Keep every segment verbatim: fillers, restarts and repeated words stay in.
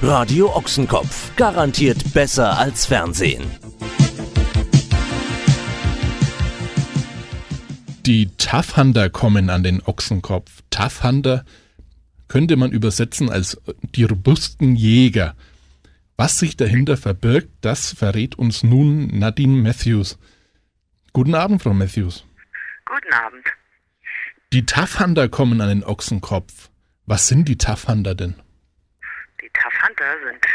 Radio Ochsenkopf. Garantiert besser als Fernsehen. Die Tough Hunter kommen an den Ochsenkopf. Tough Hunter könnte man übersetzen als die robusten Jäger. Was sich dahinter verbirgt, das verrät uns nun Nadine Matthews. Guten Abend, Frau Matthews. Guten Abend. Die Tough Hunter kommen an den Ochsenkopf. Was sind die Tough Hunter denn? Die Tough Hunter sind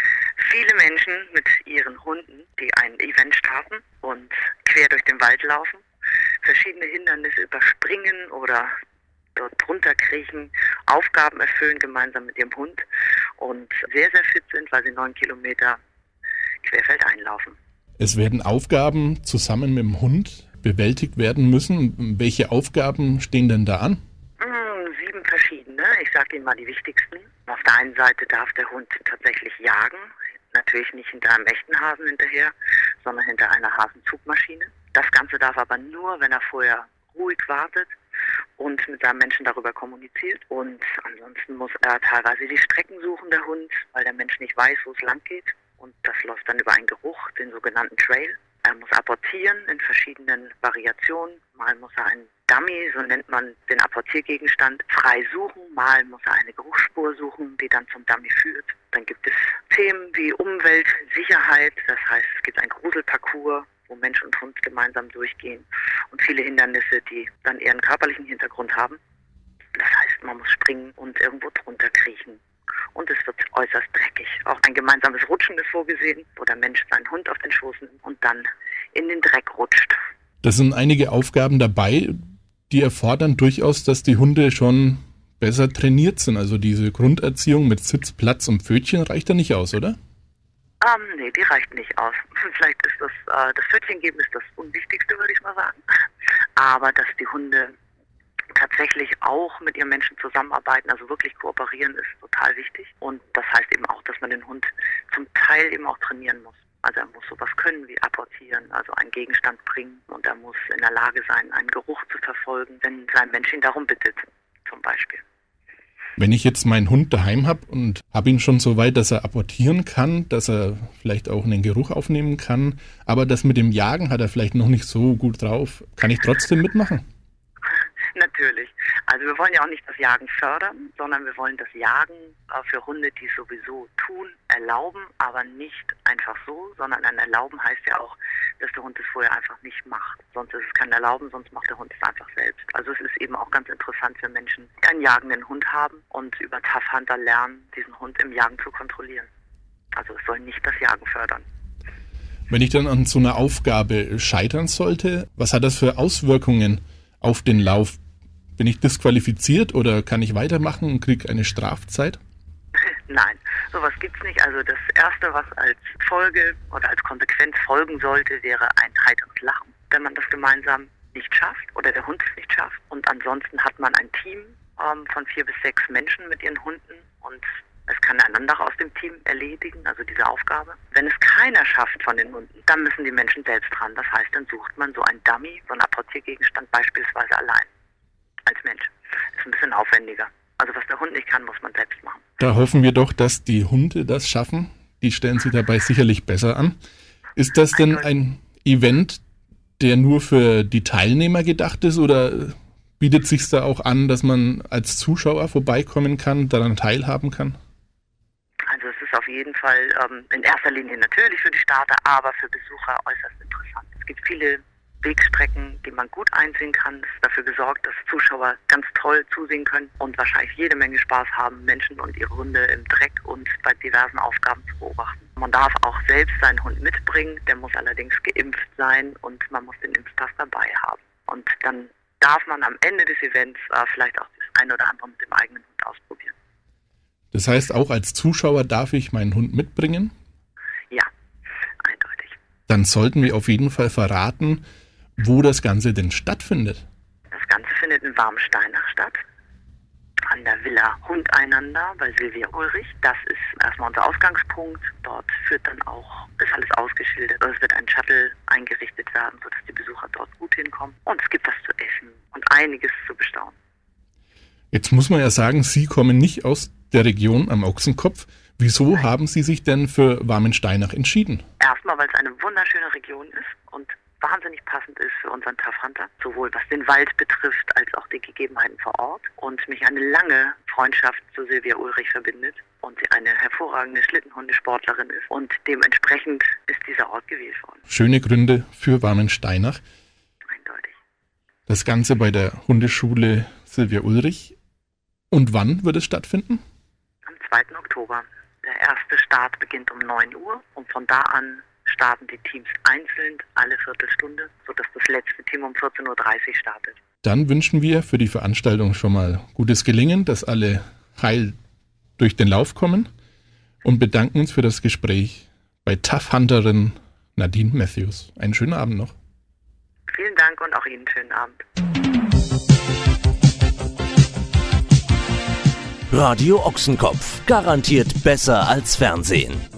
viele Menschen mit ihren Hunden, die ein Event starten und quer durch den Wald laufen, verschiedene Hindernisse überspringen oder dort drunter kriechen, Aufgaben erfüllen gemeinsam mit ihrem Hund und sehr, sehr fit sind, weil sie neun Kilometer querfeldein laufen. Es werden Aufgaben zusammen mit dem Hund bewältigt werden müssen. Welche Aufgaben stehen denn da an? Hm, sieben verschiedene. Ich sage Ihnen mal die wichtigsten. Auf der einen Seite darf der Hund tatsächlich jagen. Natürlich nicht hinter einem echten Hasen hinterher, sondern hinter einer Hasenzugmaschine. Das Ganze darf aber nur, wenn er vorher ruhig wartet und mit seinem Menschen darüber kommuniziert. Und ansonsten muss er teilweise die Strecken suchen, der Hund, weil der Mensch nicht weiß, wo es lang geht. Und das läuft dann über einen Geruch, den sogenannten Trail. Er muss apportieren in verschiedenen Variationen. Mal muss er einen Dummy, so nennt man den Apportiergegenstand, frei suchen. Mal muss er eine Geruchsspur suchen, die dann zum Dummy führt. Dann gibt es Themen wie Umwelt, Sicherheit. Das heißt, es gibt einen Gruselparcours, wo Mensch und Hund gemeinsam durchgehen. Und viele Hindernisse, die dann eher einen körperlichen Hintergrund haben. Das heißt, man muss springen und irgendwo drunter kriechen. Und es wird äußerst dreckig. Auch ein gemeinsames Rutschen ist vorgesehen, wo der Mensch seinen Hund auf den Schoß nimmt und dann in den Dreck rutscht. Das sind einige Aufgaben dabei, die erfordern durchaus, dass die Hunde schon besser trainiert sind. Also diese Grunderziehung mit Sitz, Platz und Pfötchen reicht da nicht aus, oder? Ähm, nee, die reicht nicht aus. Vielleicht ist das, äh, das Pfötchen geben ist das Unwichtigste, würde ich mal sagen. Aber dass die Hunde tatsächlich auch mit ihren Menschen zusammenarbeiten, also wirklich kooperieren, ist total wichtig. Und das heißt eben auch, dass man den Hund zum Teil eben auch trainieren muss. Also er muss sowas können wie apportieren, also einen Gegenstand bringen, und er muss in der Lage sein, einen Geruch zu verfolgen, wenn sein Mensch ihn darum bittet, zum Beispiel. Wenn ich jetzt meinen Hund daheim habe und habe ihn schon so weit, dass er apportieren kann, dass er vielleicht auch einen Geruch aufnehmen kann, aber das mit dem Jagen hat er vielleicht noch nicht so gut drauf, kann ich trotzdem mitmachen? Natürlich. Also wir wollen ja auch nicht das Jagen fördern, sondern wir wollen das Jagen für Hunde, die es sowieso tun, erlauben, aber nicht einfach so, sondern ein Erlauben heißt ja auch, dass der Hund es vorher einfach nicht macht. Sonst ist es kein Erlauben, sonst macht der Hund es einfach selbst. Also es ist eben auch ganz interessant für Menschen, die einen jagenden Hund haben und über Tough Hunter lernen, diesen Hund im Jagen zu kontrollieren. Also es soll nicht das Jagen fördern. Wenn ich dann an so einer Aufgabe scheitern sollte, was hat das für Auswirkungen auf den Lauf? Bin ich disqualifiziert oder kann ich weitermachen und kriege eine Strafzeit? Nein, sowas gibt's nicht. Also das Erste, was als Folge oder als Konsequenz folgen sollte, wäre ein heiteres Lachen, wenn man das gemeinsam nicht schafft oder der Hund es nicht schafft. Und ansonsten hat man ein Team ähm, von vier bis sechs Menschen mit ihren Hunden und es kann ein anderer aus dem Team erledigen, also diese Aufgabe. Wenn es keiner schafft von den Hunden, dann müssen die Menschen selbst dran. Das heißt, dann sucht man so ein Dummy, so einen Apportiergegenstand beispielsweise allein. Als Mensch. Ist ein bisschen aufwendiger. Also was der Hund nicht kann, muss man selbst machen. Da hoffen wir doch, dass die Hunde das schaffen. Die stellen sich dabei sicherlich besser an. Ist das denn ein Event, der nur für die Teilnehmer gedacht ist, oder bietet sich da auch an, dass man als Zuschauer vorbeikommen kann, daran teilhaben kann? Also es ist auf jeden Fall ähm, in erster Linie natürlich für die Starter, aber für Besucher äußerst interessant. Es gibt viele Wegstrecken, die man gut einsehen kann. Es ist dafür gesorgt, dass Zuschauer ganz toll zusehen können und wahrscheinlich jede Menge Spaß haben, Menschen und ihre Hunde im Dreck und bei diversen Aufgaben zu beobachten. Man darf auch selbst seinen Hund mitbringen, der muss allerdings geimpft sein und man muss den Impfpass dabei haben. Und dann darf man am Ende des Events äh, vielleicht auch das eine oder andere mit dem eigenen Hund ausprobieren. Das heißt, auch als Zuschauer darf ich meinen Hund mitbringen? Ja, eindeutig. Dann sollten wir auf jeden Fall verraten, wo das Ganze denn stattfindet. Das Ganze findet in Warmsteinach statt, an der Villa Hundeinander bei Silvia Ulrich. Das ist erstmal unser Ausgangspunkt. Dort führt dann auch, ist alles ausgeschildert. Es wird ein Shuttle eingerichtet werden, sodass die Besucher dort gut hinkommen. Und es gibt was zu essen und einiges zu bestaunen. Jetzt muss man ja sagen, Sie kommen nicht aus der Region am Ochsenkopf. Wieso haben Sie sich denn für Warmensteinach entschieden? Erstmal, weil es eine wunderschöne Region ist und wahnsinnig passend ist für unseren Tough Hunter, sowohl was den Wald betrifft, als auch die Gegebenheiten vor Ort. Und mich eine lange Freundschaft zu Silvia Ulrich verbindet und sie eine hervorragende Schlittenhundesportlerin ist. Und dementsprechend ist dieser Ort gewählt worden. Schöne Gründe für Warmensteinach. Eindeutig. Das Ganze bei der Hundeschule Silvia Ulrich. Und wann wird es stattfinden? Am zweiten Oktober. Der erste Start beginnt um neun Uhr und von da an starten die Teams einzeln alle Viertelstunde, sodass das letzte Team um vierzehn Uhr dreißig startet. Dann wünschen wir für die Veranstaltung schon mal gutes Gelingen, dass alle heil durch den Lauf kommen und bedanken uns für das Gespräch bei Tough Hunterin Nadine Matthews. Einen schönen Abend noch. Vielen Dank und auch Ihnen einen schönen Abend. Radio Ochsenkopf, garantiert besser als Fernsehen.